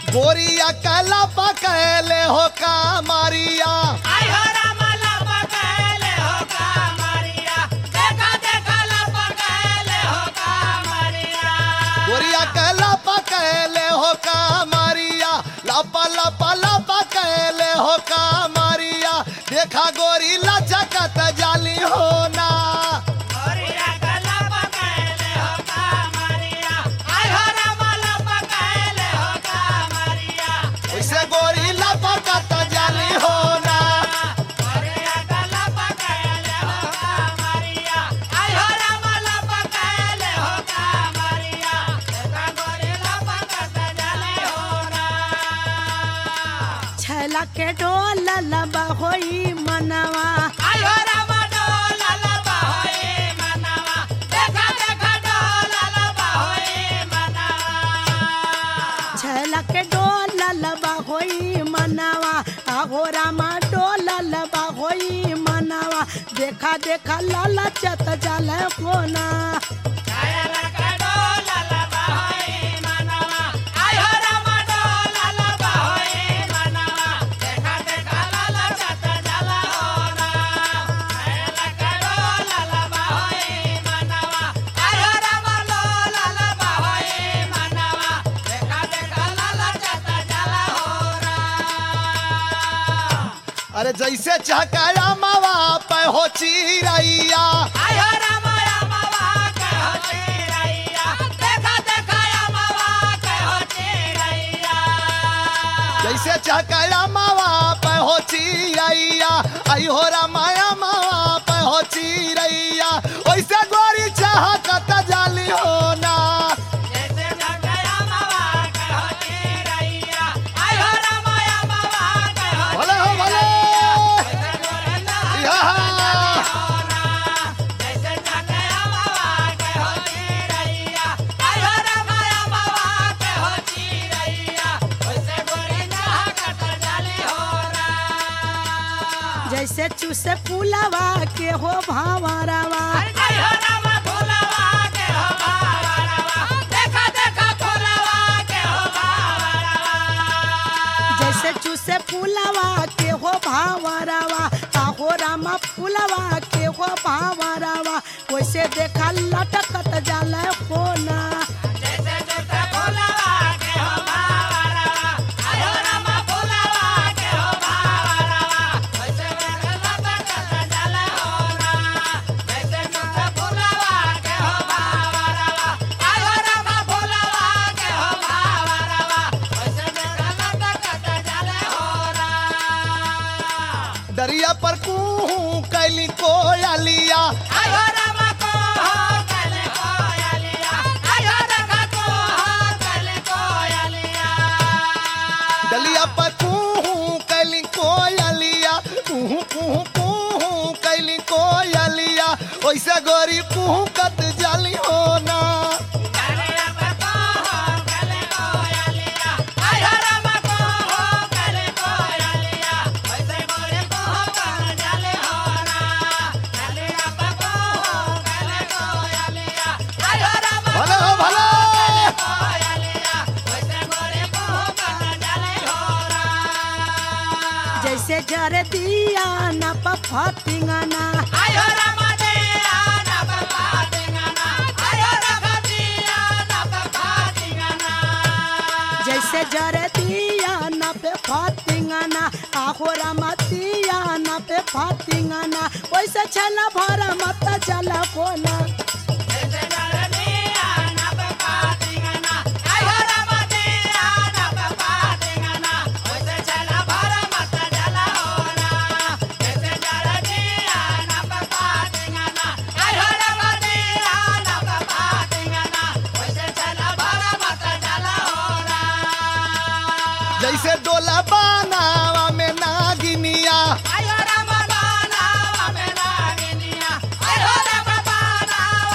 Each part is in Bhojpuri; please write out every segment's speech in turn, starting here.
गोरिया कला पकैले हो कामरिया आई हो रामा लपा कैले हो कामरिया देखा देखा लपा कैले हो कामरिया गोरिया कला पकैले हो कामरिया लपा लपा लपा कैले हो कामरिया देखा गोरी लचकत जाली होना गोरिया का लपा कैले हो कामरिया आई हो रामा लपा कैले हो कामरिया वैसे गोरी लपकत जाली होना गोरिया का लपा कैले हो कामरिया आई हो रामा लपा कैले हो कामरिया देखा गोरी लपा कत जले होना छैला के डोल लबा होई मनवा आई हो रामा डोला लबा होए मनवा देखा देखा डोला लबा होए मनवा छैला के डोल लबा होई मनवा आहो रामा डोल लबा होई मनवा देखा देखा लाला चत जल कोना कायला का डोला लबा होए मनवा आई हो रामा डोला लबा होए मनवा देखा देखा लाला चत जला होना कायला का डोला लबा होए मनवा आई हो रामा डोला लबा होए मनवा देखा देखा लाला चत जला होना अरे जैसे चहकाया मावा पे हो चिरैया आई हो रामा रामा के हो चिरैया देखा देखा रामा के हो चिरैया जैसे चहकाया मावा पे हो चिरैया आई हो रामाया मावा पे हो चिरैया वैसे गोरी चहकत जाली होना जैसे जगया रामा के हो चिरैया आई हो रामा रामा के हो भले हो भले जैसे गोरना यहाँ होना जैसे जगया रामा के हो चिरैया आई हो रामा रामा के हो चिरैया वैसे गोरना कट जले होना जैसे चूसे पुलवा के हो भावरवा आई हो रामा भोलावा के हो बावरवा देखा देखा भोलावा के हो बावरवा जैसे चूसे पुलवा के हो भावरवा आहो रामा पुलवा के हो भावरवा वैसे देखा लटकत जल कोना जैसे जैसे भोलावा के हो बावरवा आई हो रामा भोलावा के हो बावरवा वैसे वैसे लटकत जले होना जैसे जैसे भोलावा के हो बावरवा आई हो रामा भोलावा के हो बावरवा वैसे वैसे लटकत जले होना दरिया पर कुहू कैली कोयलिया आई हो रामा को हो कले कोयलिया आई हो रामा को हो कले कोयलिया दलिया पर कुहू कैली कोयलिया कुहू कुहू कुहू कैली कोयलिया वैसे गोरी कुहू कत जाली होना दरिया पर को हो कले कोयलिया आई हो रामा को हो कले कोयलिया वैसे गोरे को हो कर जले होना दरिया पर को हो कले कोयलिया आई हो रामा भले हो भले कोयलिया वैसे गोरे को हो कर जले होना जैसे जरे दिया न पफतिंगना आई हो रामा दिया ना बाबा दिंगना आई हो रामा दिया ना बाबा दिंगना जैसे जरे दिया न पे फतिंगना आहो रामा दिया न पे फतिंगना वैसे छला भरा मत जला कोना जैसे डर दिया ना बाबा दिंगना आई हो रामा दिया ना बाबा दिंगना वैसे चला भरा मत जला होना जैसे डर दिया ना बाबा दिंगना आई हो रामा दिया ना बाबा दिंगना वैसे चला भरा मत जला होना जैसे डोला बनावा में नागिनिया आई हो रामा बनावा में नागिनिया आई हो रामा बनावा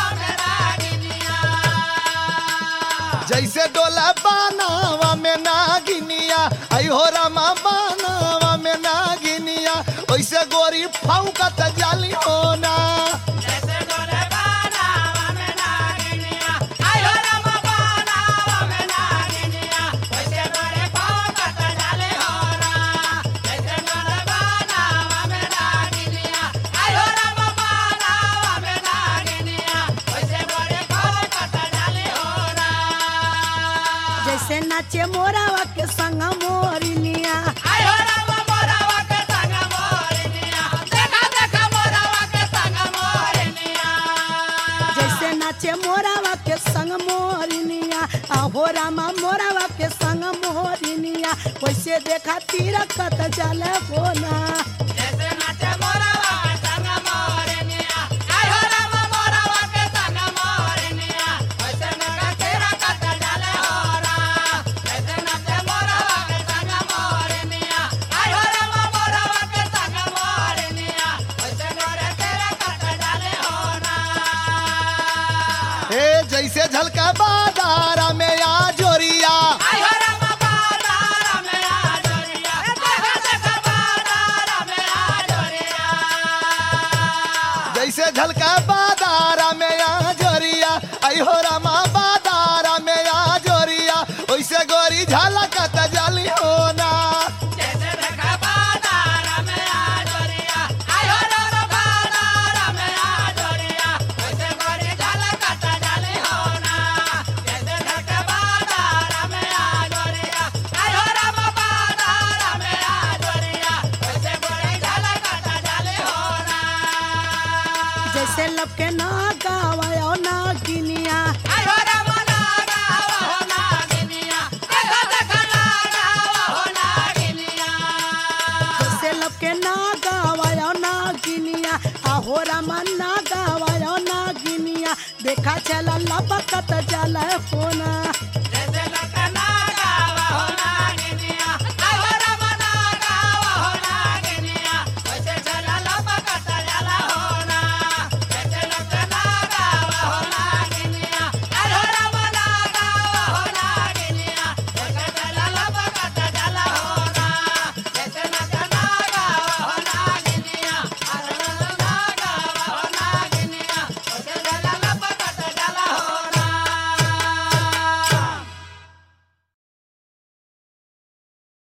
वैसे देखा तीरा कत जाले होना जैसे नाचे मोरवा के संग मोरनिया आई हो रामा मोरवा के संग मोरनिया वैसे नगा तेरा कत जाले होरा जैसे नाचे मोरवा के संग मोरनिया आई हो रामा मोरवा के संग मोरनिया वैसे नगा तेरा कत जाले होरा ए जैसे झलका बादारा में आ जोरिया आई हो रामा बादारा में आ जोरिया देखा देखा बादारा में आ जोरिया जैसे झलका बादारा में आ जोरिया आई हो रामा बादारा में आ जोरिया वैसे गोरी झलकत जाली होना जैसे देखा बादारा में आ जोरिया आई हो रामा बादारा में आ जोरिया वैसे गोरी झलकत जाली होना जैसे देखा बादारा में आ जोरिया आई हो रामा बादारा में आ जोरिया वैसे गोरी झलकत जाली होना जैसे लपके ना गावायो ना गिनिया आई हो रामा नागावा हो नागिनिया देखा देखा नागावा हो नागिनिया जैसे लपके ना गावायो ना गिनिया आहो रामा ना गावायो ना गिनिया देखा चला लपकत जाले होना